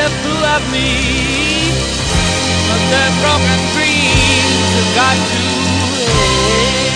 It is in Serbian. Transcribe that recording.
just to love me, but their broken dreams have got to end.